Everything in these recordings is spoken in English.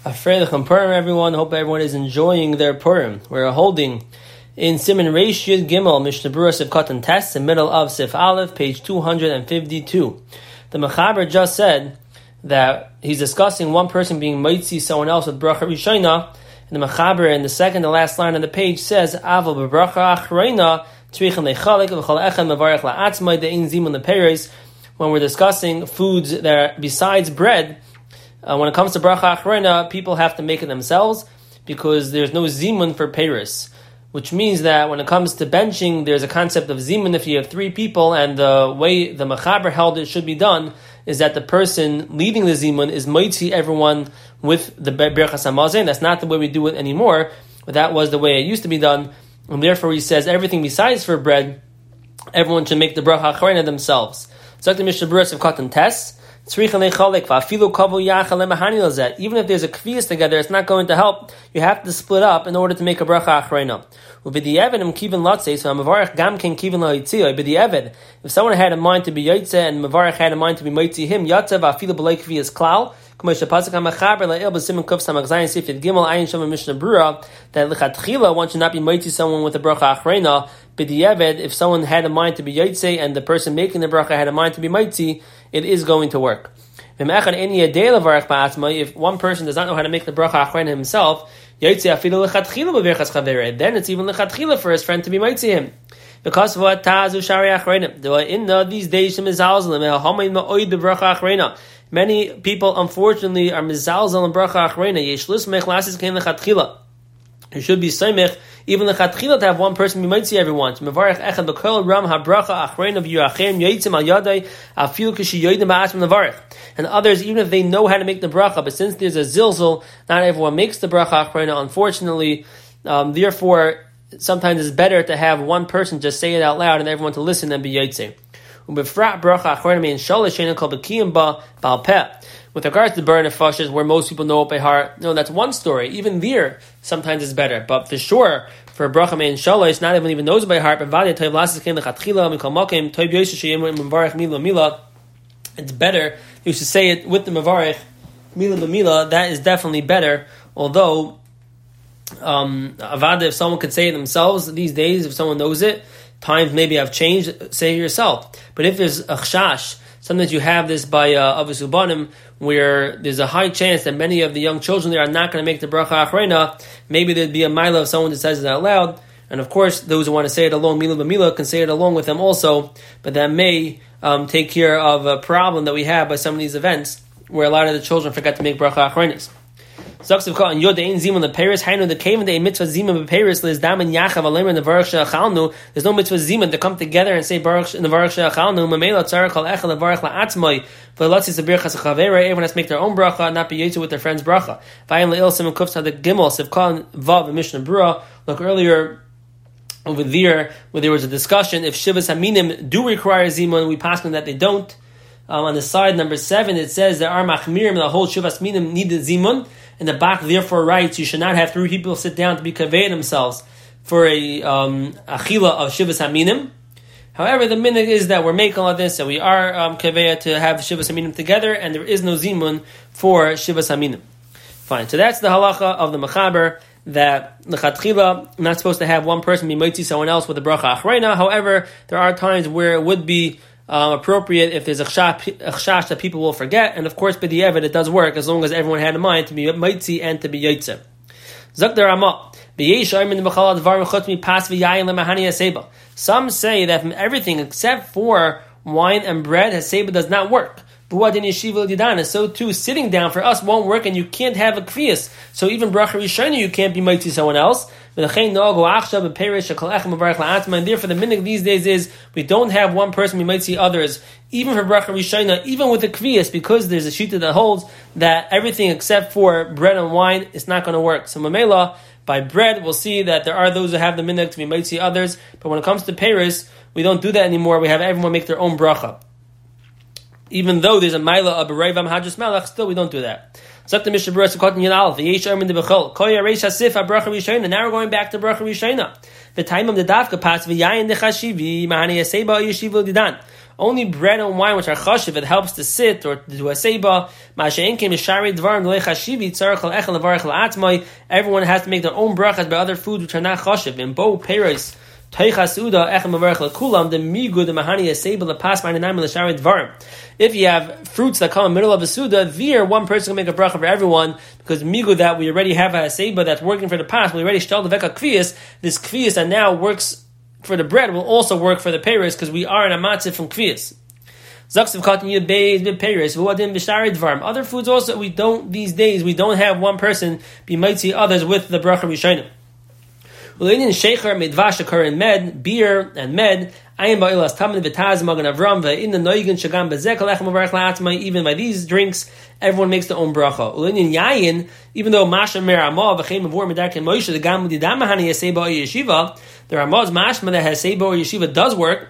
Afreidichem Purim, everyone. Hope everyone is enjoying their Purim. We're holding in Siman Reish Yud Gimel, Mishnah Berurah Sif Katan Tes, the middle of Sif Aleph, page 252. The Mechaber just said that he's discussing one person being Maitzi someone else with Bracha Rishayna, and the Mechaber in the second to last line on the page says, Aval B'Bracha Achrayna, Tzrichen Lechalik, V'chol Echad Mevarech La'atzmai De'in Zimun Leperes. When we're discussing foods that are besides bread, when it comes to bracha achrona, people have to make it themselves because there's no zimun for peiros, which means that when it comes to benching, there's a concept of zimun if you have three people, and the way the mechaber held it should be done is that the person leading the zimun is moitzi everyone with the berachas hamazon. That's not the way we do it anymore, but that was the way it used to be done, and therefore he says everything besides for bread, everyone should make the bracha achrona themselves. So the Mishnah Berurah of Katan Tes. Even if there's a kvias together, it's not going to help. You have to split up in order to make a bracha achrona. If someone had a mind to be yotze and mavarech had a mind to be moitzi him, yotze v'afilu b'lei kvias klal. That lechatchila one should not be moitzi someone with a bracha achrona. B'diavad, if someone had a mind to be yotze and the person making the bracha had a mind to be moitzi, it is going to work. If one person does not know how to make the bracha achrona himself, then it's even lechatchila for his friend to be moitzi him. Because of what tazu shari achrona, these days many people unfortunately are mizalzel and bracha achrona. You should be soymech even lechatchila to have one person be moitzi everyone. Mevarech echad b'kol ram habracha achrona v'yurachem yotzim al yadai afil kishi yodim ba'atzim levarech. And others, even if they know how to make the bracha, but since there's a zilzul, not everyone makes the bracha achrona. Unfortunately, therefore, sometimes it's better to have one person just say it out loud and everyone to listen and be yotzim. Ubefrat bracha achrona means shalish sheina kol b'kiyim ba bal peh. With regards to the burn of fashas, where most people know it by heart, no, that's one story. Even there, sometimes it's better. But for sure, for bracha me'in shalosh, not everyone even knows it by heart. But v'adei toiv lasses kein lechatchila mikol makim toiv yoshe sheyim mevarech mila mila. It's better. You should say it with the mevarech mila b'mila. That is definitely better. Although, avada, if someone could say it themselves these days, if someone knows it, times maybe have changed. Say it yourself. But if there's a chash, sometimes you have this by Avos Ubanim, where there's a high chance that many of the young children there are not going to make the bracha achrona. Maybe there'd be a mila of someone that says it out loud, and of course those who want to say it along, mila b'mila, can say it along with them also. But that may take care of a problem that we have by some of these events, where a lot of the children forget to make bracha achronas. There's no mitzvah zimun to come together and say baruch in the baruch she'achalnu. Mamela tzarich kol echad levarach la'atzmai. V'latzi sabir chas chavera. Everyone has to make their own bracha, not be yotze with their friend's bracha. Vayim le'il siman kuf tzaddik gimel sivkal vav in Mishnah Berurah. Look earlier over there where there was a discussion if shivas haminim do require zimun. We pass on that they don't. On the side number 7, it says there are machmirim the whole shivas minim need the zimun. And the Bach therefore writes, you should not have 3 people sit down to be kaveh themselves for a achila of shivas haminim. However, the minhag is that we're making all this, and we are kaveh to have shivas haminim together, and there is no zimun for shivas haminim. Fine. So that's the halacha of the mechaber, that lechatchila not supposed to have one person be moitzi someone else with a bracha achrona. However, there are times where it would be appropriate if there's a chash that people will forget, and of course, b'diavad it does work as long as everyone had in mind to be moitzi and to be yotze. Zok der Ramah. Some say that from everything except for wine and bread, haseba does not work. So too, sitting down for us won't work, and you can't have a kvias. So even bracha rishayna, you can't be moitzi someone else. And therefore, the minhag these days is we don't have one person be moitzi others, even for bracha rishayna, even with the kvias, because there's a shita that holds that everything except for bread and wine is not going to work. So mamela, by bread, we'll see that there are those who have the minhag to be moitzi others, but when it comes to peiros, we don't do that anymore. We have everyone make their own bracha. Even though there's a mila of Bereivam Hadras Melech, still we don't do that. Now we're going back to bracha rishayna. The time of the dafka pass v'yayin dechashivi mahani yaseba yeshiva didan. Only bread and wine, which are chashiv, it helps to sit or to do a seba. Everyone has to make their own brachas by other foods which are not chashiv. In bo peros, teichas uda echem mavarech lekulam the migu the mahani aseba the pas ma'inaim l'shari dvarim. If you have fruits that come in the middle of a suda, there one person can make a bracha for everyone because migu that we already have a seba that's working for the pas. We already shtel the veka kviyas. This kviyas that now works for the bread will also work for the peros because we are in a matzah from kviyas. Other foods also we don't these days. We don't have one person be mighty others with the bracha rishonim. Shecher midvash and med beer and med. Even by these drinks, everyone makes their own bracha. Even though Masha Meramah v'chein mavur medarken Moshe the gam didamahani yaseba or yeshiva, the Ramah's mashma that has seba or yeshiva does work.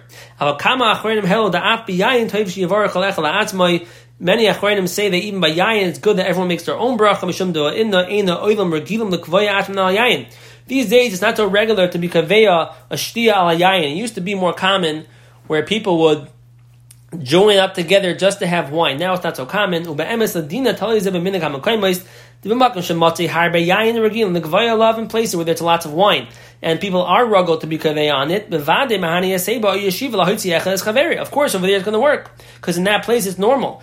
Many achronim say that even by yayin it's good that everyone makes their own bracha. These days it's not so regular to be kaveya a shtia ala yayin. It used to be more common where people would join up together just to have wine. Now it's not so common. In places where there's lots of wine and people are rugged to be kaveya on it. Of course, over there it's going to work because in that place it's normal.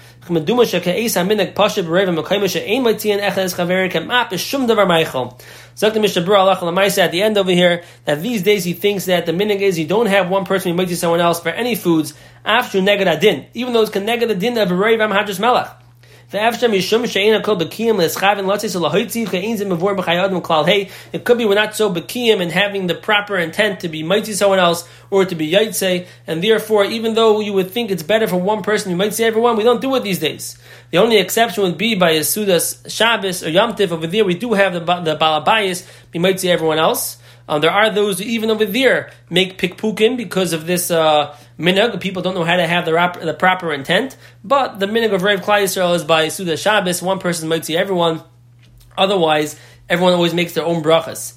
At the end over here, that these days he thinks that the minig is you don't have one person who might someone else for any foods after neged adin, even though it's neged adin of Reiv Hadras Melech. It could be we're not so bekiyim and having the proper intent to be mighty someone else or to be yaitse, and therefore, even though you would think it's better for one person, you might say everyone, we don't do it these days. The only exception would be by a Sudas Shabbos or Yom Tif. Over there, we do have the Balabayas, we might say everyone else. There are those who even over there make pikpukim because of this minhag. People don't know how to have the proper intent. But the minhag of Rav Klal Yisrael is by Suda Shabbos. One person might see everyone. Otherwise, everyone always makes their own brachas.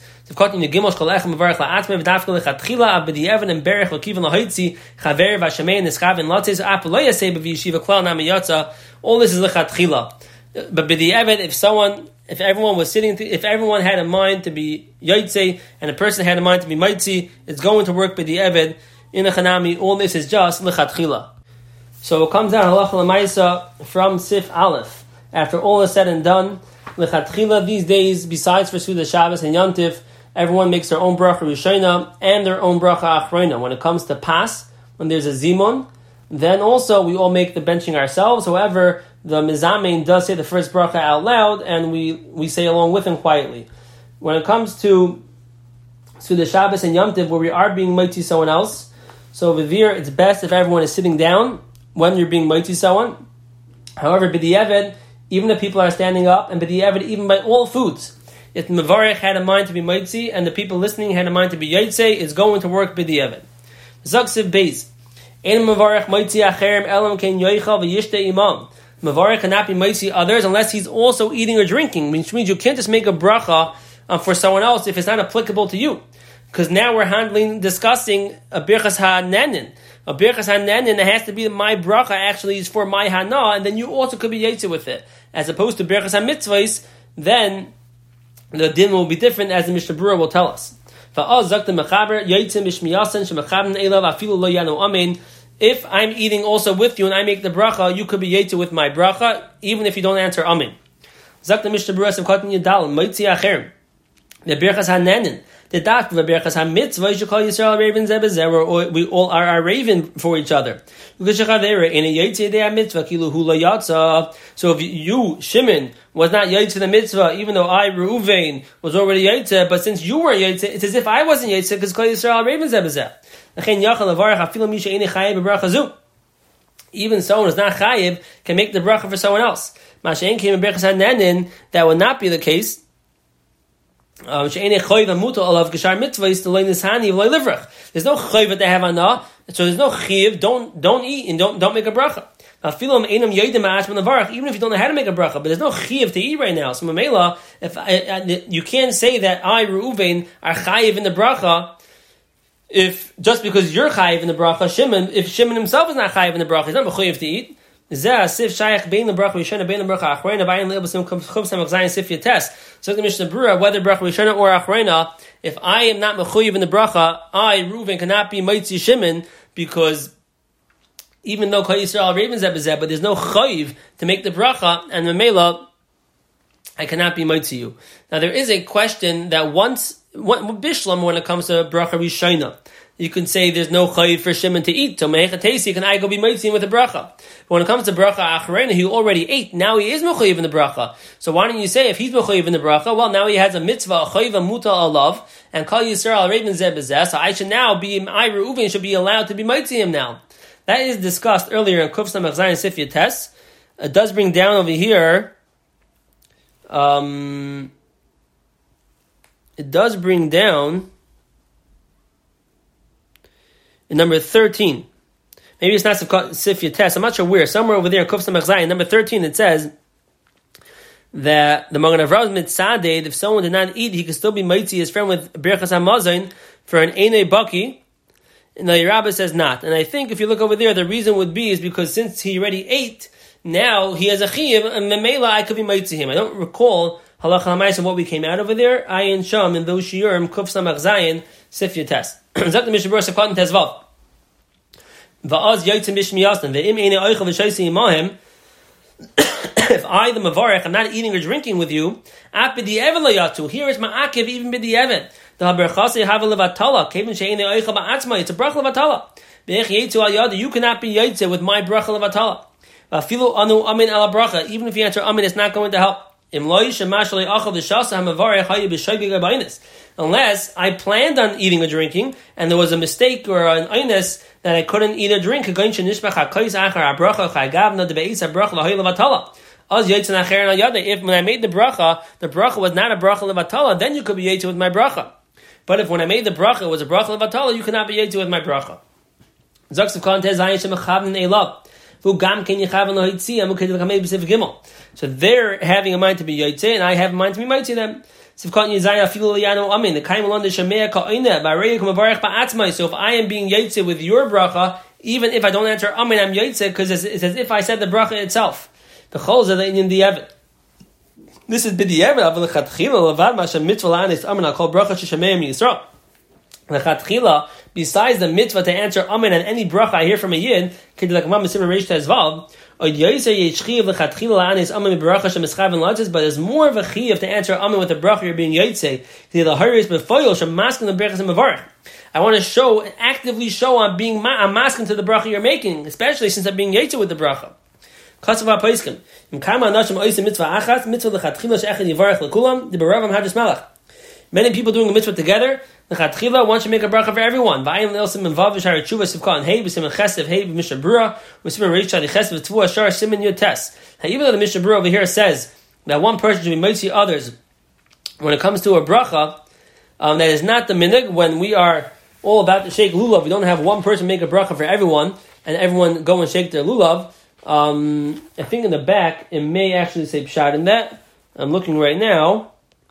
All this is lechatchila. But if everyone was sitting, if everyone had a mind to be yaitse and a person had a mind to be maitzi, it's going to work b'di eved in a chanami. All this is just lechatchila. So it comes out halacha l'maisa from Sif Aleph. After all is said and done, lechatchila these days, besides for Suda Shabbos and Yom Tif, everyone makes their own bracha rishona and their own bracha achrona. When it comes to pas, when there's a zimun, then also we all make the benching ourselves. However, the Mizamein does say the first bracha out loud, and we say along with him quietly. When it comes to the Shabbos and Yom Tiv, where we are being mighty someone else, so over there, it's best if everyone is sitting down when you're being mighty someone. However, b'di'evid, even if people are standing up, and b'di'evid, even by all foods, if the Mevarech had a mind to be mighty, and the people listening had a mind to be yaitse, it's going to work b'di'evid. Zaksiv Beis. Ein Mevarech mighty acherem elam ken yoichal v'yishte imam. Mevarech cannot be mighty others unless he's also eating or drinking, which means you can't just make a bracha for someone else if it's not applicable to you. Because now we're discussing a birchas ha'nenin. A birchas ha'nenin, it has to be my bracha actually is for my hana, and then you also could be yaitze with it. As opposed to birchas ha'mitzvahs, then the din will be different, as the Mishnah Berurah will tell us. If I'm eating also with you and I make the bracha, you could be yaitze with my bracha, even if you don't answer amen. Zak the Mishnah Berurah of Katan Yadal, Moitzi Acher, the birchas hanenin, the dak the birchas hamitzvah, you should call Yisrael raven zebezer, or we all are a raven for each other. So if you, Shimon, was not yaitze the mitzvah, even though I, Reuven, was already yaitze, but since you were yaitze, it's as if I wasn't yaitze because call Yisrael raven zebezer. Even someone who's not chayiv can make the bracha for someone else. That would not be the case. There's no chayiv that they have anah, so there's no chayiv. Don't eat and don't make a bracha. Even if you don't know how to make a bracha, but there's no chayiv to eat right now. So Mamela, if you can't say that I Reuven are chayiv in the bracha. if just because you're chayiv in the bracha, if Shimon himself is not chayiv in the bracha, he's not mechuyev to eat. Zeh sif shayach bein the bracha rishona bein the bracha achrona bayin leilbasim chum samach zayin sif yates. So the Mishnah Berurah, whether bracha rishona or achrona, if I am not mechuyev in the bracha, I Reuven cannot be mitzi Shimon, because even though Kol Yisrael Ravens Zebazeh, but there's no chayiv to make the bracha, and Memela, I cannot be mitzi you. Now there is a question that Bishlam, when it comes to bracha rishona, you can say there's no chayiv for Shimon to eat. So meichatesi, can I go be mitzvah with the bracha? But when it comes to bracha acharena, he already ate. Now he is mechayiv in the bracha. So why don't you say if he's mechayiv in the bracha? Well, now he has a mitzvah, a chayiv, a muta alav, and Kol Yisrael Raven Zebazeh. So I should now be Reuven should be allowed to be mitzvah him now. That is discussed earlier in Kuf Samach Zayin Sif Yates. It does bring down over here. It does bring down in number 13. Maybe it's not Sif Yates. I'm not sure where. Somewhere over there in Kuf Samach Zayin, number 13, it says that the Magen Avraham mitzaded, if someone did not eat, he could still be mitzi his friend with Birchas HaMazon for an Einei Baki. And the Rabbah says not. And I think if you look over there, the reason would be is because since he already ate, now he has a chiyuv, and memela I could be mitzi him. I don't recall halacha ha'mais of what we came out over there. Ayin sham in those shiurim Kuf Samach Zayin Sif Yates. Zak the Mishnah Berurah Sekatan Tezvav. Va'az yotzim bishmiyastan ve'im einei oichel v'shoysi imahim. If I, the Mavarech, am not eating or drinking with you, at b'di even layatu. Here is ma'akev even b'di even. The haberchase have a levatala. Kevin she'einei oichel ba'atzma. It's a bracha levatala. Be'ech yetzu al yada. You cannot be yetze with my bracha levatala. Va'filu anu amin ala bracha. Even if you answer amin, it's not going to help. Unless I planned on eating or drinking, and there was a mistake or an einus that I couldn't eat or drink. If when I made the bracha was not a bracha levatala, then you could be yetzu with my bracha. But if when I made the bracha it was a bracha levatala, you cannot be yetzu with my bracha. So they're having a mind to be Yaitse, and I have a mind to be Yaitse them. So if I am being Yaitse with your bracha, even if I don't answer Amin, I'm Yaitse, because it's as if I said the bracha itself. The Chol Zeh in the Eved. This is B'di Eved, Avil Chatchila, Levad Masha Mitzvah La'anis Amin, I'll call bracha Sheshameyim Yisrael. The Chatchila, besides the mitzvah to answer Amin and any bracha I hear from a Yid, but there's more of a chiyuv to answer Amin with the bracha you're being Yaitse. I want to actively show I'm masking to the bracha you're making, especially since I'm being Yaitse with the bracha. Many people doing a mitzvah together. Lechatchila, one should make a bracha for everyone. V'ayim le'elsim and vav v'shar tshuva sivka and hey b'simen chesed hey b'mishnah berurah b'simen reish shadi chesed v'tvu ashar simen yotes. Even though the Mishnah Berurah over here says that one person should be mitzi others, when it comes to a bracha, that is not the minhag. When we are all about to shake lulav, we don't have one person make a bracha for everyone and everyone go and shake their lulav. I think in the back it may actually say pshat in that. I'm looking right now.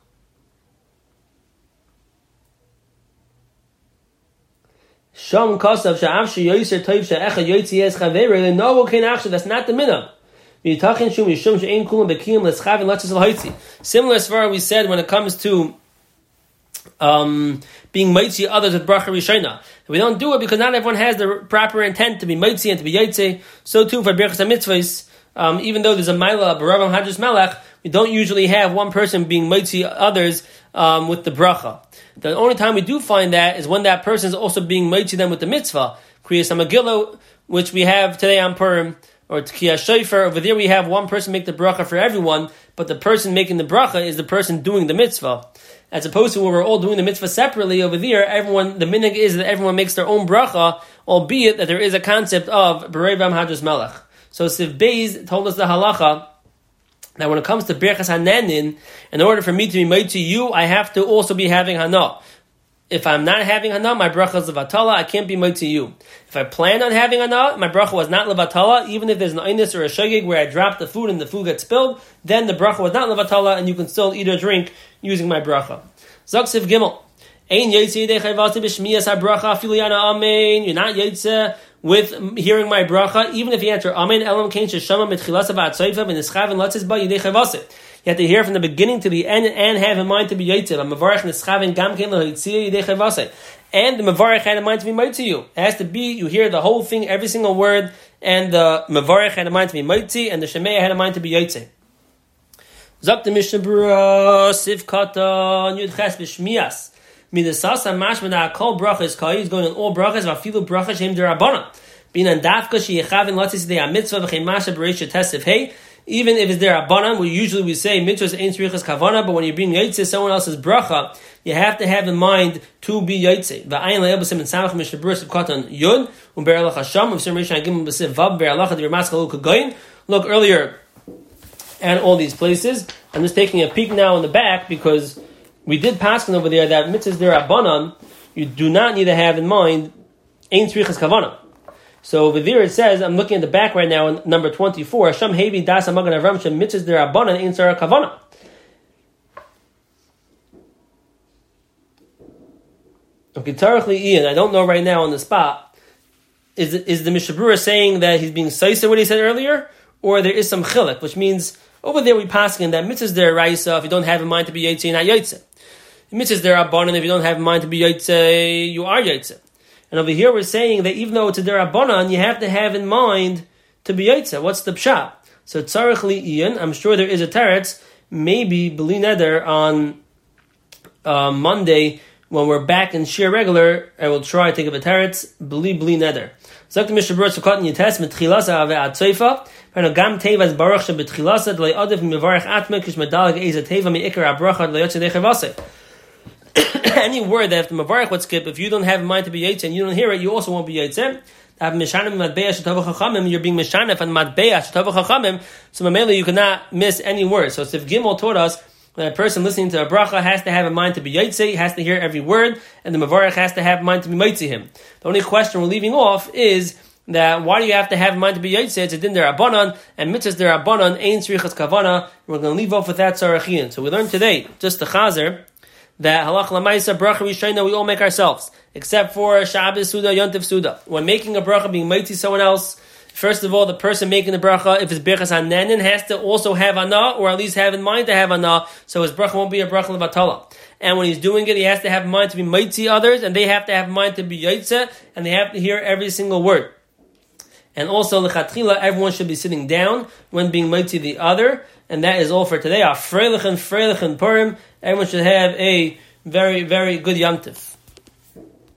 Sham kasav sha'avshi yoyser toiv sha'echa yoytzi yes chavere no ken achshav. That's not the minhag. Yitachin shum yishum she'ein kulam bekiyim leschavin latzis l'hoitzi. Similar as far as we said when it comes to being mitzi others with bracha rishona. We don't do it because not everyone has the proper intent to be mitzi and to be yaitze. So too for birchas mitzvahs. Even though there's a maila b'ravam hadrus melech, we don't usually have one person being mitzi others with the bracha. The only time we do find that is when that person is also being mitzi them with the mitzvah. Kriyas HaMegillah, which we have today on Purim, or Tkiyah Shofar. Over there we have one person make the bracha for everyone, but the person making the bracha is the person doing the mitzvah. As opposed to when we're all doing the mitzvah separately, over there, the minhag is that everyone makes their own bracha, albeit that there is a concept of B'rei Vam Hadrus Melech. So Siv Beis told us the halacha that when it comes to Birchas Hananin, in order for me to be made to you, I have to also be having Hana. If I'm not having Hana, my bracha is levatala, I can't be made to you. If I plan on having Hana, my bracha was not levatala, even if there's an einus or a shogeg where I drop the food and the food gets spilled, then the bracha was not levatala, and you can still eat or drink using my bracha. Zaksiv Gimel. Ein yotze yedei chayvase b'shmiyas habracha afilu yana amen. You're not yotze with hearing my bracha, even if you answer amen. Elam kein sheshama mitchilasa v'atzoifa v'nischaven latzis ba yedei chayvase. You have to hear from the beginning to the end and have in mind to be yotze. Mavarech nischaven gam kein lohitzia yedei chayvase. And the Mavarech had in mind to be mighty you. It has to be, you hear the whole thing, every single word, and the Mavarech had in mind to be mighty, and the Shemaya had in mind to be yotze. Zok the Mishnah Berurah, Siv Katan, Yud Ches B'Shmiyas. Midasasa Mashma da Kol Brachas Kai is going on all brachas, Vafilu Brachas Shem Derabana. Binan Dafka Sheyechavin Latzis Dei HaMitzvah V'chein Masha Bereisha Tesif Hey. Even if it's Derabana, we say Mitzvahs Ein Tzrichas Kavana, but when you're being yotze someone else's bracha, you have to have in mind to be yotze. V'ayin le'ebusim and samach Mishnah Berurah Siv Katan Yud U'Beralach Hasham U'Sim Rishon Agim B'Siv Vav Beralach D'Ver Maskal U'Kagoyin. Look earlier and all these places. I'm just taking a peek now in the back because we did paskin over there that mitzvahs derabanan you do not need to have in mind ein tzrichas kavana. So over there it says, I'm looking at the back right now in number 24. Hashem hevi das hamagan avram shem mitzvahs derabanan ein tzara kavana. Okay, Tarachli Ian, I don't know right now on the spot. Is the Mishnah Berurah saying that he's being saisa what he said earlier, or there is some chilek, which means over there we paskin that mitzvahs deraisa if you don't have in mind to be yotze, you're not yotze. Mitzvahs derabanan if you don't have in mind to be yotze, you are yotze. And over here we're saying that even though it's a derabanan, you have to have in mind to be yotze. What's the pshat? So tzarich li iyan, I'm sure there is a teretz, maybe b'li neder on Monday when we're back in shir regular. I will try to give a teretz b'li neder. Zok the Mishnah Berurah Sukkot Yites mitchilasa ve'atzoifa. Gam tevas baruch shebetchilasa d'lei adif mivarech atme kish medalig eza teva mi'ikar abracha d'lei yotze dechevase. Any word that after Mavarech would skip, if you don't have in mind to be yotze and you don't hear it, you also won't be yotze. You're being mishanef and matbeya shetava chachamim, so mamela you cannot miss any word. So Siv Gimel taught us that a person listening to a bracha has to have in mind to be yotze, has to hear every word, and the Mavarech has to have in mind to be mighty him. The only question we're leaving off is that why do you have to have in mind to be yotze? It's a din derabanan, and mitzvahs derabanan ein tzrichas kavana. We're going to leave off with that tzarachian. So we learned today, just the chazer, that halach lamaisa bracha rishayna we all make ourselves, except for Shabbos Suda, Yontif Suda. When making a bracha, being mighty someone else, first of all, the person making the bracha, if it's birchas hanenin, has to also have ana, or at least have in mind to have ana, so his bracha won't be a bracha levatala. And when he's doing it, he has to have in mind to be mighty others, and they have to have in mind to be yotze, and they have to hear every single word. And also, lechatchila, everyone should be sitting down when being mighty the other. And that is all for today. Our Freilichen Purim. Everyone should have a very, very good Yom Tov.